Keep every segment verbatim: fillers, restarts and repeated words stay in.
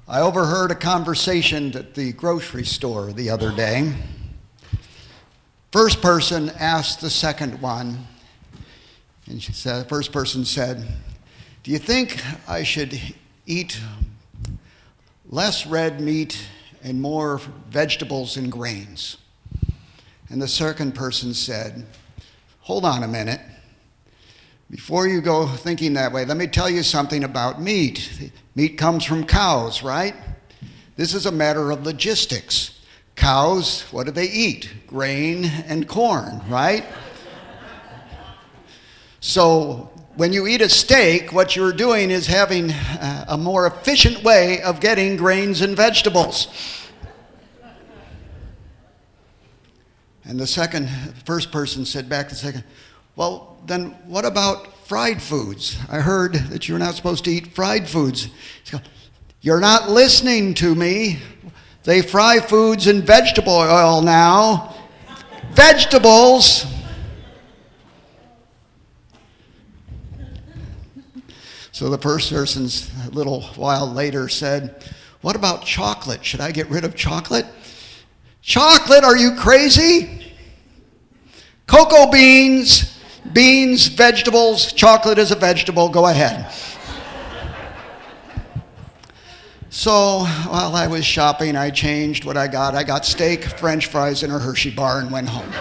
I overheard a conversation at the grocery store the other day. First person asked the second one, and she said, the first person said, "Do you think I should eat less red meat and more vegetables and grains?" And the second person said, "Hold on a minute. Before you go thinking that way, let me tell you something about meat. Meat comes from cows, right? This is a matter of logistics. Cows, what do they eat? Grain and corn, right? So when you eat a steak, what you're doing is having a more efficient way of getting grains and vegetables." And the second, first person said back to the second, "Well, then what about fried foods? I heard that you're not supposed to eat fried foods." "You're not listening to me. They fry foods in vegetable oil now. Vegetables." So the first person a little while later said, "What about chocolate? Should I get rid of chocolate?" "Chocolate? Are you crazy? Cocoa beans, beans, vegetables, chocolate is a vegetable. Go ahead." So while I was shopping, I changed what I got. I got steak, French fries, and a Hershey bar and went home.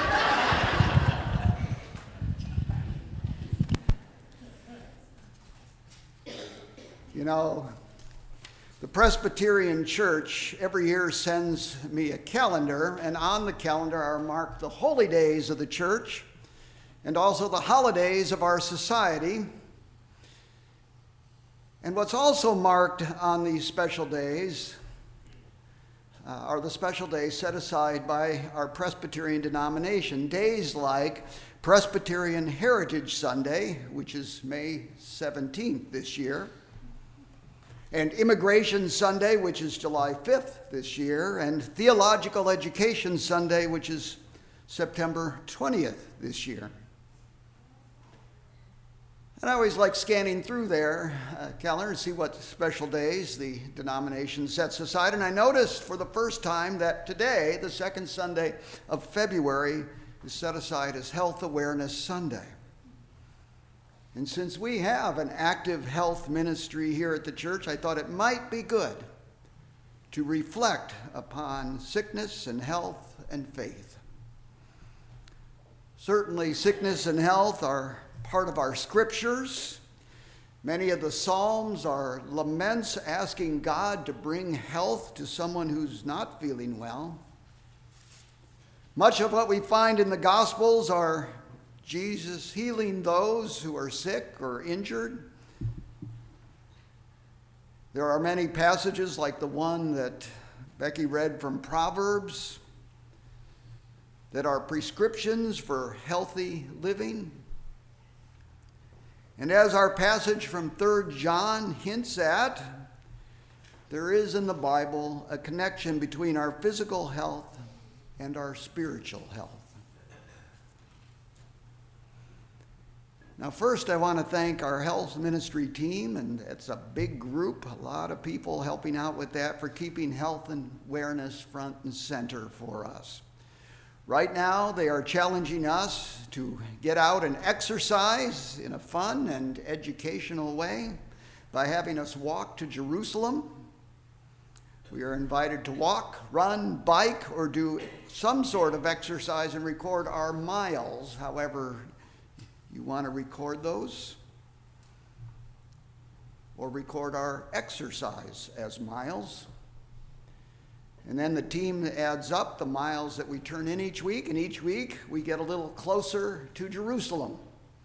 You know, the Presbyterian Church every year sends me a calendar, and on the calendar are marked the holy days of the church and also the holidays of our society. And what's also marked on these special days uh, are the special days set aside by our Presbyterian denomination. Days like Presbyterian Heritage Sunday, which is May seventeenth this year, and Immigration Sunday, which is July fifth this year, and Theological Education Sunday, which is September twentieth this year. And I always like scanning through their uh, calendar to see what special days the denomination sets aside. And I noticed for the first time that today, the second Sunday of February, is set aside as Health Awareness Sunday. And since we have an active health ministry here at the church, I thought it might be good to reflect upon sickness and health and faith. Certainly, sickness and health are part of our scriptures. Many of the Psalms are laments asking God to bring health to someone who's not feeling well. Much of what we find in the Gospels are Jesus healing those who are sick or injured. There are many passages like the one that Becky read from Proverbs that are prescriptions for healthy living. And as our passage from Third John hints at, there is in the Bible a connection between our physical health and our spiritual health. Now, first, I want to thank our health ministry team, and it's a big group, a lot of people helping out with that, for keeping health and awareness front and center for us. Right now, they are challenging us to get out and exercise in a fun and educational way by having us walk to Jerusalem. We are invited to walk, run, bike, or do some sort of exercise and record our miles, however you want to record those, or record our exercise as miles. And then the team adds up the miles that we turn in each week, and each week we get a little closer to Jerusalem.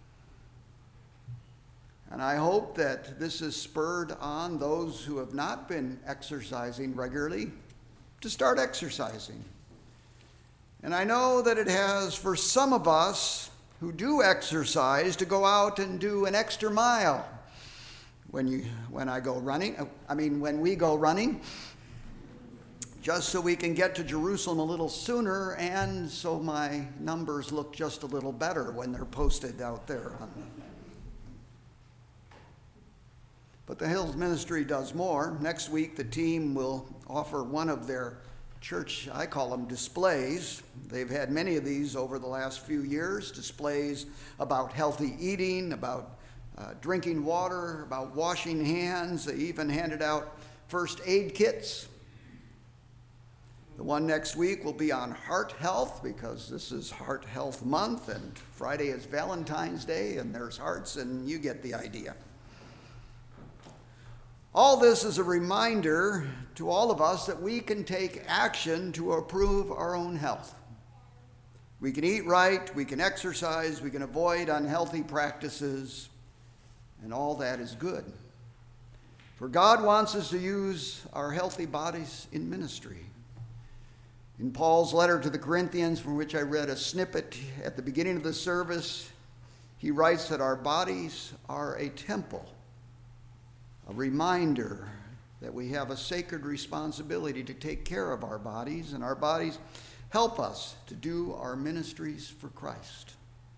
And I hope that this has spurred on those who have not been exercising regularly to start exercising. And I know that it has for some of us who do exercise to go out and do an extra mile when you when I go running. I mean, when we go running, just so we can get to Jerusalem a little sooner, and so my numbers look just a little better when they're posted out there on the But the Hills Ministry does more. Next week, the team will offer one of their church, I call them displays. They've had many of these over the last few years, displays about healthy eating, about uh, drinking water, about washing hands. They even handed out first aid kits. The one next week will be on heart health, because this is Heart Health Month, and Friday is Valentine's Day, and there's hearts, and you get the idea. All this is a reminder to all of us that we can take action to improve our own health. We can eat right, we can exercise, we can avoid unhealthy practices, and all that is good. For God wants us to use our healthy bodies in ministry. In Paul's letter to the Corinthians, from which I read a snippet at the beginning of the service, he writes that our bodies are a temple, a reminder that we have a sacred responsibility to take care of our bodies, and our bodies help us to do our ministries for Christ.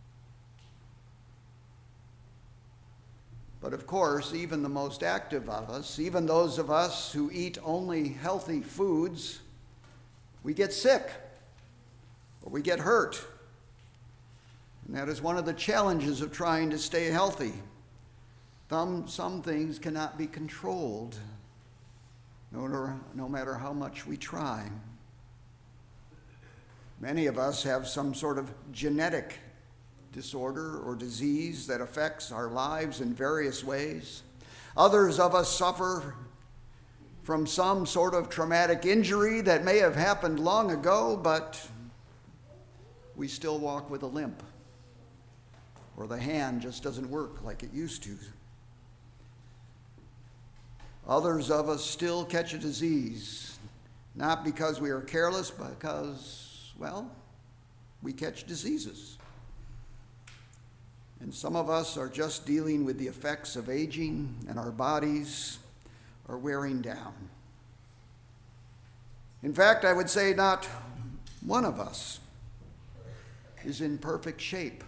But of course, even the most active of us, even those of us who eat only healthy foods, we get sick or we get hurt. And that is one of the challenges of trying to stay healthy. Some, some things cannot be controlled, no, no matter how much we try. Many of us have some sort of genetic disorder or disease that affects our lives in various ways. Others of us suffer from some sort of traumatic injury that may have happened long ago, but we still walk with a limp, or the hand just doesn't work like it used to. Others of us still catch a disease, not because we are careless, but because, well, we catch diseases. And some of us are just dealing with the effects of aging, and our bodies are wearing down. In fact, I would say not one of us is in perfect shape.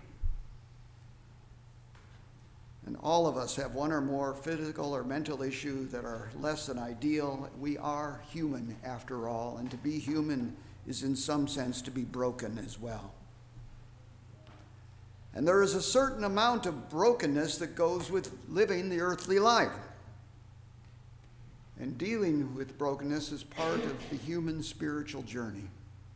And all of us have one or more physical or mental issue that are less than ideal. We are human after all, and to be human is in some sense to be broken as well. And there is a certain amount of brokenness that goes with living the earthly life. And dealing with brokenness is part of the human spiritual journey.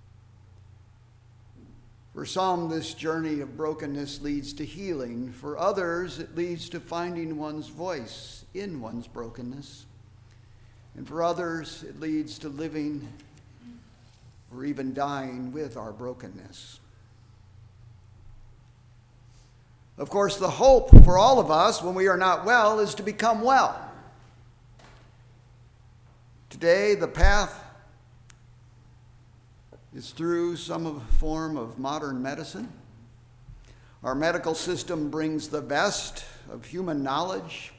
For some, this journey of brokenness leads to healing. For others, it leads to finding one's voice in one's brokenness. And for others, it leads to living or even dying with our brokenness. Of course, the hope for all of us when we are not well is to become well. Today, the path is through some form of modern medicine. Our medical system brings the best of human knowledge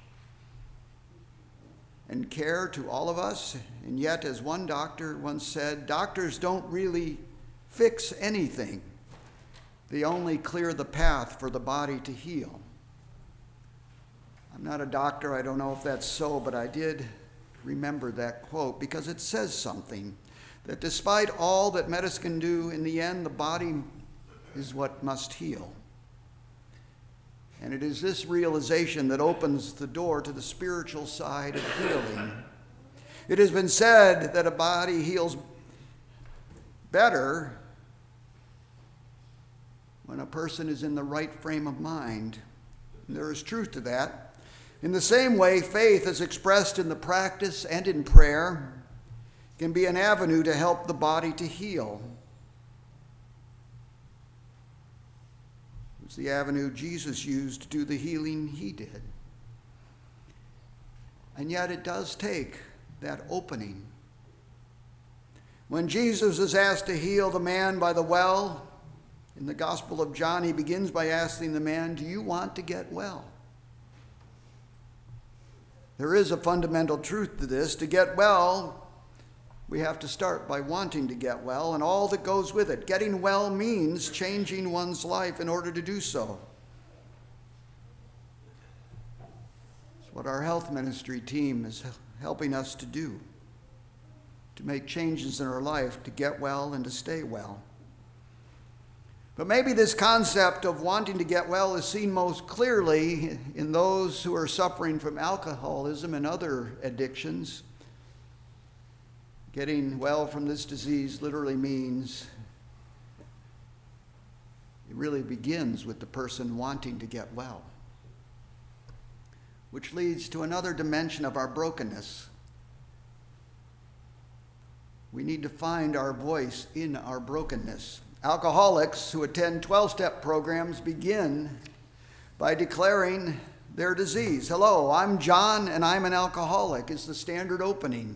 and care to all of us. And yet, as one doctor once said, doctors don't really fix anything. They only clear the path for the body to heal. I'm not a doctor. I don't know if that's so, but I did remember that quote because it says something. That despite all that medicine can do, in the end, the body is what must heal. And it is this realization that opens the door to the spiritual side of healing. It has been said that a body heals better when a person is in the right frame of mind. And there is truth to that. In the same way, faith is expressed in the practice and in prayer can be an avenue to help the body to heal. It's the avenue Jesus used to do the healing he did. And yet it does take that opening. When Jesus is asked to heal the man by the well, in the Gospel of John, he begins by asking the man, "Do you want to get well?" There is a fundamental truth to this. To get well, we have to start by wanting to get well and all that goes with it. Getting well means changing one's life in order to do so. That's what our health ministry team is helping us to do, to make changes in our life, to get well and to stay well. But maybe this concept of wanting to get well is seen most clearly in those who are suffering from alcoholism and other addictions. Getting well from this disease literally means it really begins with the person wanting to get well, which leads to another dimension of our brokenness. We need to find our voice in our brokenness. Alcoholics who attend twelve-step programs begin by declaring their disease. Hello, I'm John and I'm an alcoholic is the standard opening.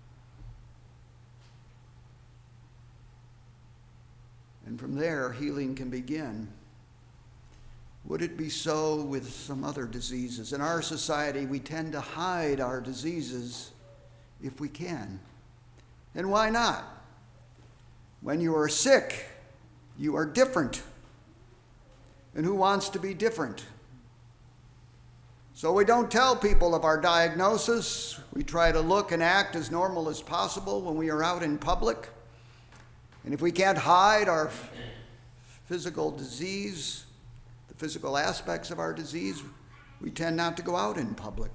And from there, healing can begin. Would it be so with some other diseases? In our society, we tend to hide our diseases if we can. And why not? When you are sick, you are different. And who wants to be different? So we don't tell people of our diagnosis. We try to look and act as normal as possible when we are out in public. And if we can't hide our physical disease, the physical aspects of our disease, we tend not to go out in public.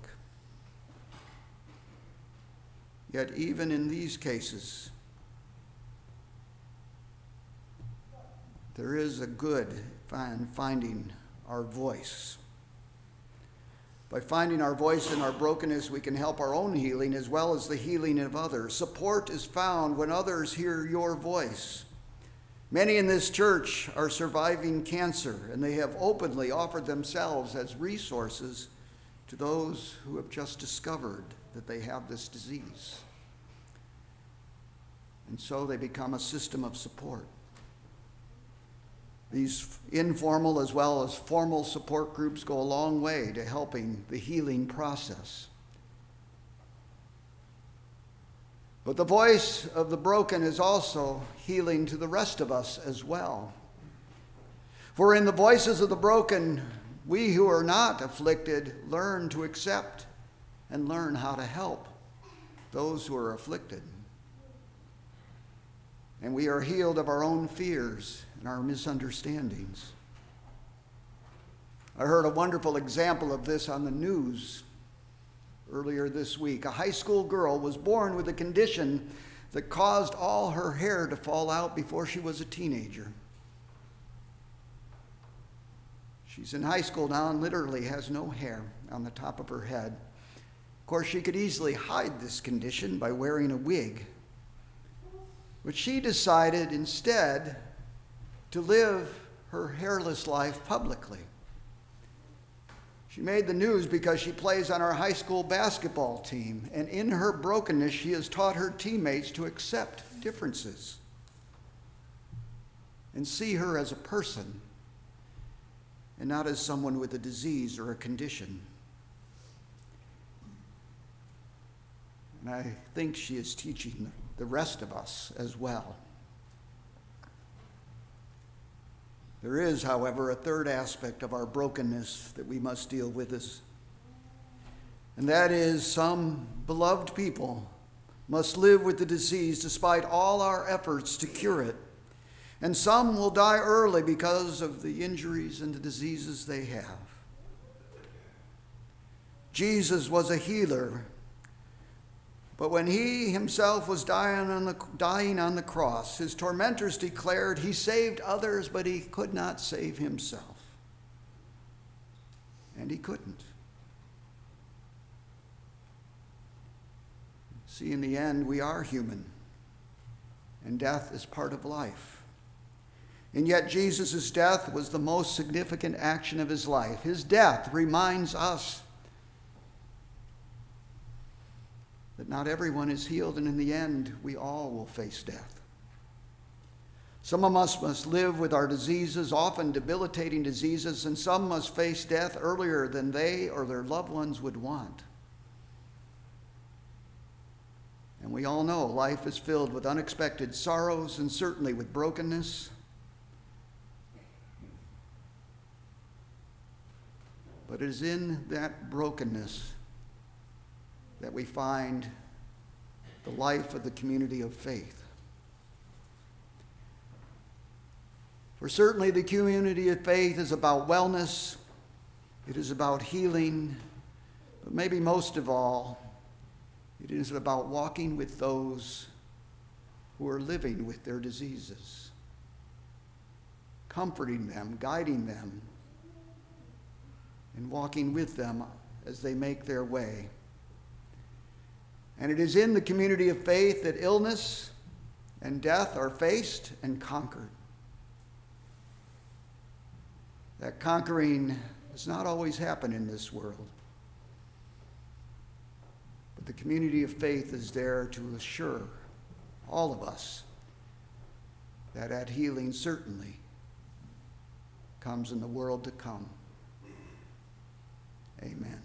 Yet even in these cases, there is a good in finding our voice. By finding our voice in our brokenness, we can help our own healing as well as the healing of others. Support is found when others hear your voice. Many in this church are surviving cancer, and they have openly offered themselves as resources to those who have just discovered that they have this disease. And so they become a system of support. These informal as well as formal support groups go a long way to helping the healing process. But the voice of the broken is also healing to the rest of us as well. For in the voices of the broken, we who are not afflicted learn to accept and learn how to help those who are afflicted. And we are healed of our own fears and our misunderstandings. I heard a wonderful example of this on the news earlier this week. A high school girl was born with a condition that caused all her hair to fall out before she was a teenager. She's in high school now and literally has no hair on the top of her head. Of course, she could easily hide this condition by wearing a wig. But she decided instead to live her hairless life publicly. She made the news because she plays on our high school basketball team, and in her brokenness, she has taught her teammates to accept differences and see her as a person and not as someone with a disease or a condition. And I think she is teaching the rest of us as well. There is, however, a third aspect of our brokenness that we must deal with us, and that is some beloved people must live with the disease despite all our efforts to cure it, and some will die early because of the injuries and the diseases they have. Jesus was a healer, but when he himself was dying on the, dying on the cross, his tormentors declared he saved others, but he could not save himself. And he couldn't. See, in the end, we are human, and death is part of life. And yet Jesus' death was the most significant action of his life. His death reminds us that not everyone is healed, and in the end, we all will face death. Some of us must live with our diseases, often debilitating diseases, and some must face death earlier than they or their loved ones would want. And we all know life is filled with unexpected sorrows and certainly with brokenness. But it is in that brokenness that we find the life of the community of faith. For certainly the community of faith is about wellness, it is about healing, but maybe most of all, it is about walking with those who are living with their diseases, comforting them, guiding them, and walking with them as they make their way. And it is in the community of faith that illness and death are faced and conquered. That conquering does not always happen in this world. But the community of faith is there to assure all of us that that healing certainly comes in the world to come. Amen.